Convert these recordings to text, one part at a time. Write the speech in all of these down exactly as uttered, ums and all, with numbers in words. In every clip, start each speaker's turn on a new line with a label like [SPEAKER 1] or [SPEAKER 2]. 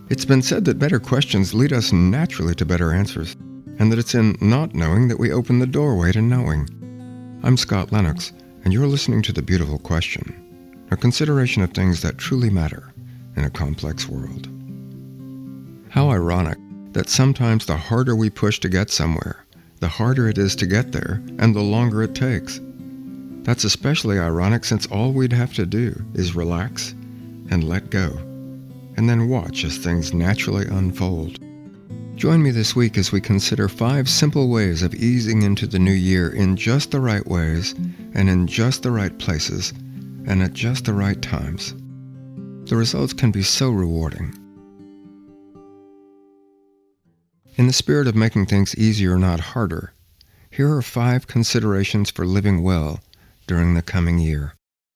[SPEAKER 1] It's been said that better questions lead us naturally to better answers, and that it's in not knowing that we open the doorway to knowing. I'm Scott Lennox, and you're listening to The Beautiful Question, a consideration of things that truly matter in a complex world. How ironic that sometimes the harder we push to get somewhere, the harder it is to get there, and the longer it takes. That's especially ironic since all we'd have to do is relax and let go, and then watch as things naturally unfold. Join me this week as we consider five simple ways of easing into the new year in just the right ways, and in just the right places, and at just the right times. The results can be so rewarding. In the spirit of making things easier, not harder, here are five considerations for living well during the coming year.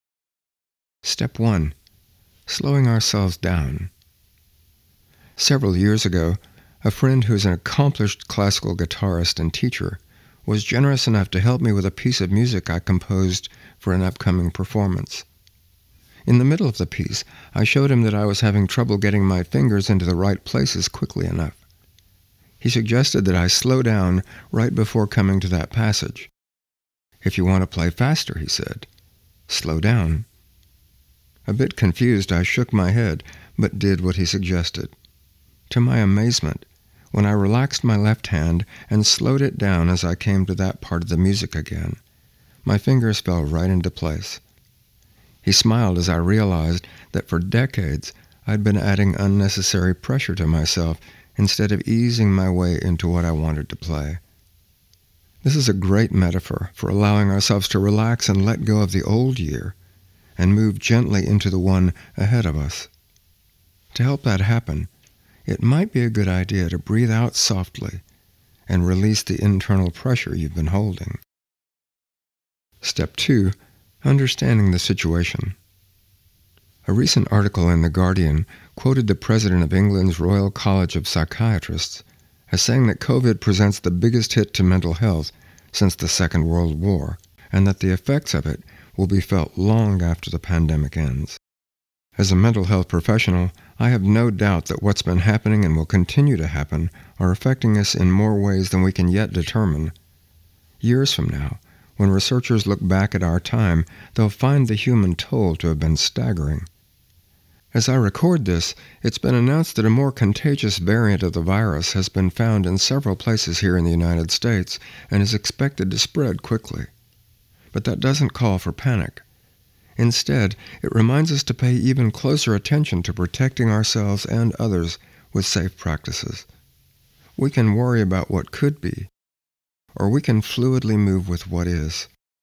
[SPEAKER 1] Step one. Slowing ourselves down. Several years ago, a friend who is an accomplished classical guitarist and teacher was generous enough to help me with a piece of music I composed for an upcoming performance. In the middle of the piece, I showed him that I was having trouble getting my fingers into the right places quickly enough. He suggested that I slow down right before coming to that passage. If you want to play faster, he said, slow down. A bit confused, I shook my head, but did what he suggested. To my amazement, when I relaxed my left hand and slowed it down as I came to that part of the music again, my fingers fell right into place. He smiled as I realized that for decades I'd been adding unnecessary pressure to myself instead of easing my way into what I wanted to play. This is a great metaphor for allowing ourselves to relax and let go of the old year and move gently into the one ahead of us. To help that happen, it might be a good idea to breathe out softly and release the internal pressure you've been holding. Step two. Understanding the situation. A recent article in The Guardian quoted the president of England's Royal College of Psychiatrists as saying that COVID presents the biggest hit to mental health since the Second World War, and that the effects of it will be felt long after the pandemic ends. As a mental health professional, I have no doubt that what's been happening and will continue to happen are affecting us in more ways than we can yet determine. Years from now, when researchers look back at our time, they'll find the human toll to have been staggering. As I record this, it's been announced that a more contagious variant of the virus has been found in several places here in the United States and is expected to spread quickly. But that doesn't call for panic. Instead, it reminds us to pay even closer attention to protecting ourselves and others with safe practices. We can worry about what could be, or we can fluidly move with what is.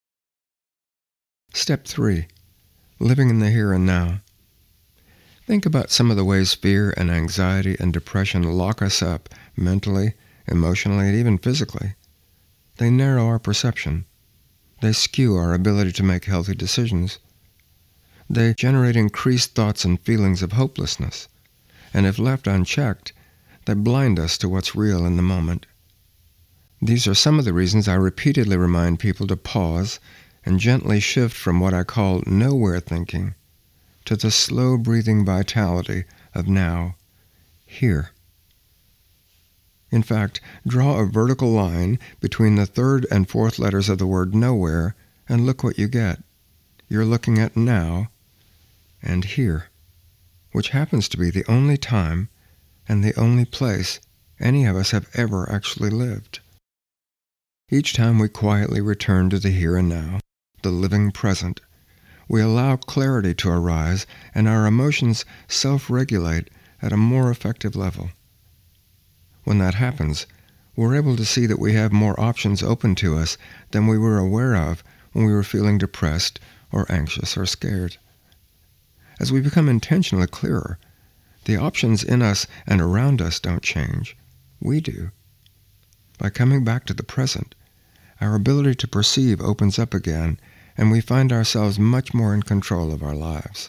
[SPEAKER 1] Step three. Living in the here and now. Think about some of the ways fear and anxiety and depression lock us up mentally, emotionally, and even physically. They narrow our perception. They skew our ability to make healthy decisions. They generate increased thoughts and feelings of hopelessness, and if left unchecked, they blind us to what's real in the moment. These are some of the reasons I repeatedly remind people to pause and gently shift from what I call nowhere thinking to the slow-breathing vitality of now, here. In fact, draw a vertical line between the third and fourth letters of the word nowhere and look what you get. You're looking at now and here, which happens to be the only time and the only place any of us have ever actually lived. Each time we quietly return to the here and now, the living present, we allow clarity to arise and our emotions self-regulate at a more effective level. When that happens, we're able to see that we have more options open to us than we were aware of when we were feeling depressed or anxious or scared. As we become intentionally clearer, the options in us and around us don't change. We do. By coming back to the present, our ability to perceive opens up again, and we find ourselves much more in control of our lives.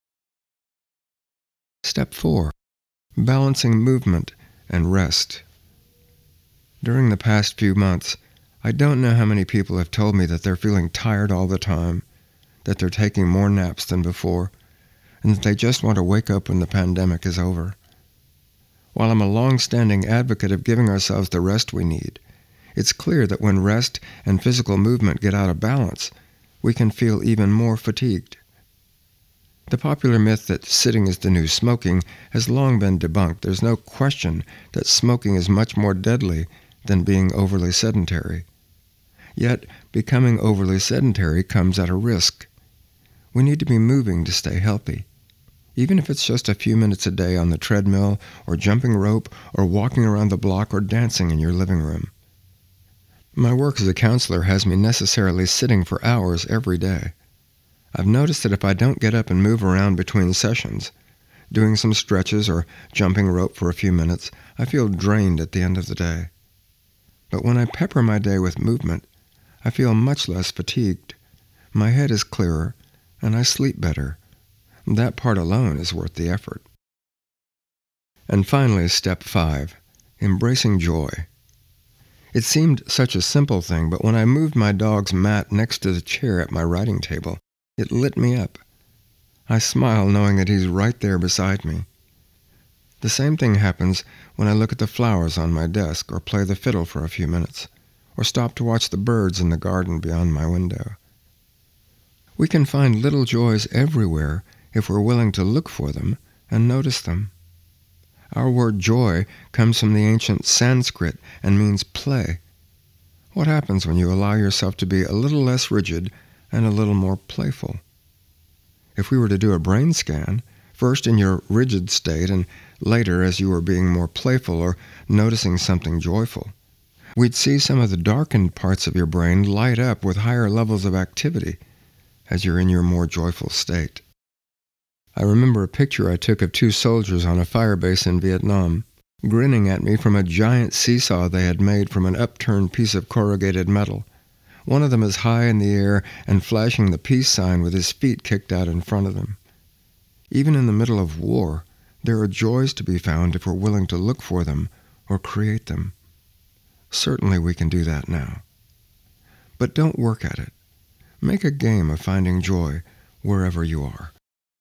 [SPEAKER 1] Step four. Balancing movement and rest. During the past few months, I don't know how many people have told me that they're feeling tired all the time, that they're taking more naps than before, and that they just want to wake up when the pandemic is over. While I'm a long-standing advocate of giving ourselves the rest we need, it's clear that when rest and physical movement get out of balance, we can feel even more fatigued. The popular myth that sitting is the new smoking has long been debunked. There's no question that smoking is much more deadly than being overly sedentary. Yet, becoming overly sedentary comes at a risk. We need to be moving to stay healthy, even if it's just a few minutes a day on the treadmill or jumping rope or walking around the block or dancing in your living room. My work as a counselor has me necessarily sitting for hours every day. I've noticed that if I don't get up and move around between sessions, doing some stretches or jumping rope for a few minutes, I feel drained at the end of the day. But when I pepper my day with movement, I feel much less fatigued. My head is clearer, and I sleep better. That part alone is worth the effort. And finally, step five, embracing joy. It seemed such a simple thing, but when I moved my dog's mat next to the chair at my writing table, it lit me up. I smile knowing that he's right there beside me. The same thing happens when I look at the flowers on my desk or play the fiddle for a few minutes, or stop to watch the birds in the garden beyond my window. We can find little joys everywhere if we're willing to look for them and notice them. Our word joy comes from the ancient Sanskrit and means play. What happens when you allow yourself to be a little less rigid and a little more playful? If we were to do a brain scan, first in your rigid state and later as you were being more playful or noticing something joyful, we'd see some of the darkened parts of your brain light up with higher levels of activity as you're in your more joyful state. I remember a picture I took of two soldiers on a fire base in Vietnam, grinning at me from a giant seesaw they had made from an upturned piece of corrugated metal. One of them is high in the air and flashing the peace sign with his feet kicked out in front of them. Even in the middle of war, there are joys to be found if we're willing to look for them or create them. Certainly we can do that now. But don't work at it. Make a game of finding joy wherever you are.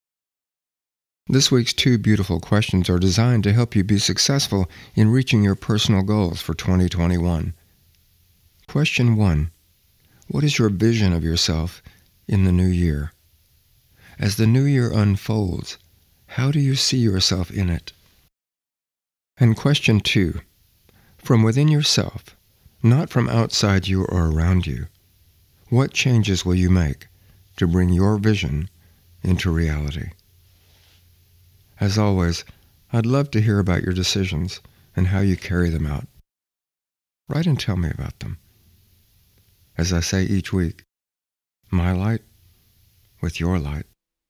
[SPEAKER 1] This week's two beautiful questions are designed to help you be successful in reaching your personal goals for twenty twenty-one. Question one. What is your vision of yourself in the new year? As the new year unfolds, how do you see yourself in it? And question two. From within yourself, not from outside you or around you, what changes will you make to bring your vision into reality? As always, I'd love to hear about your decisions and how you carry them out. Write and tell me about them. As I say each week, my light with your light.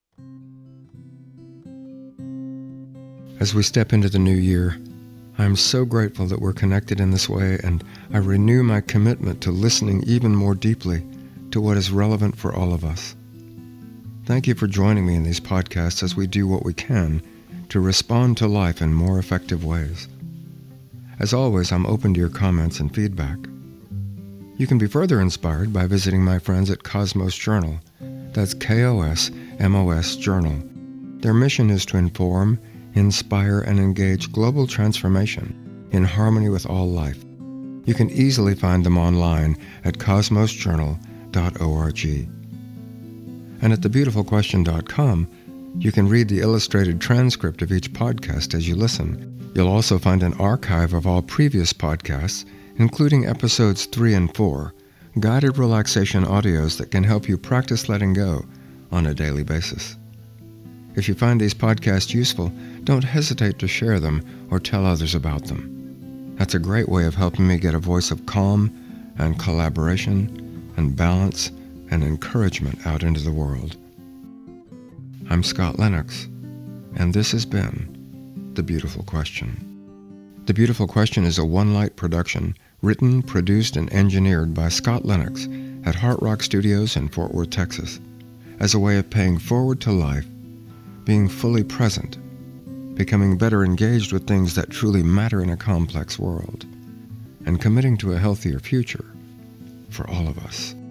[SPEAKER 1] As we step into the new year, I am so grateful that we're connected in this way, and I renew my commitment to listening even more deeply to what is relevant for all of us. Thank you for joining me in these podcasts as we do what we can to respond to life in more effective ways. As always, I'm open to your comments and feedback. You can be further inspired by visiting my friends at Cosmos Journal. That's K O S M O S Journal. Their mission is to inform, inspire, and engage global transformation in harmony with all life. You can easily find them online at cosmos journal dot org. And at the beautiful question dot com, you can read the illustrated transcript of each podcast as you listen. You'll also find an archive of all previous podcasts, including episodes three and four, guided relaxation audios that can help you practice letting go on a daily basis. If you find these podcasts useful, don't hesitate to share them or tell others about them. That's a great way of helping me get a voice of calm and collaboration and balance and encouragement out into the world. I'm Scott Lennox, and this has been The Beautiful Question. The Beautiful Question is a One Light production, written, produced, and engineered by Scott Lennox at Heart Rock Studios in Fort Worth, Texas, as a way of paying forward to life, being fully present, becoming better engaged with things that truly matter in a complex world, and committing to a healthier future for all of us.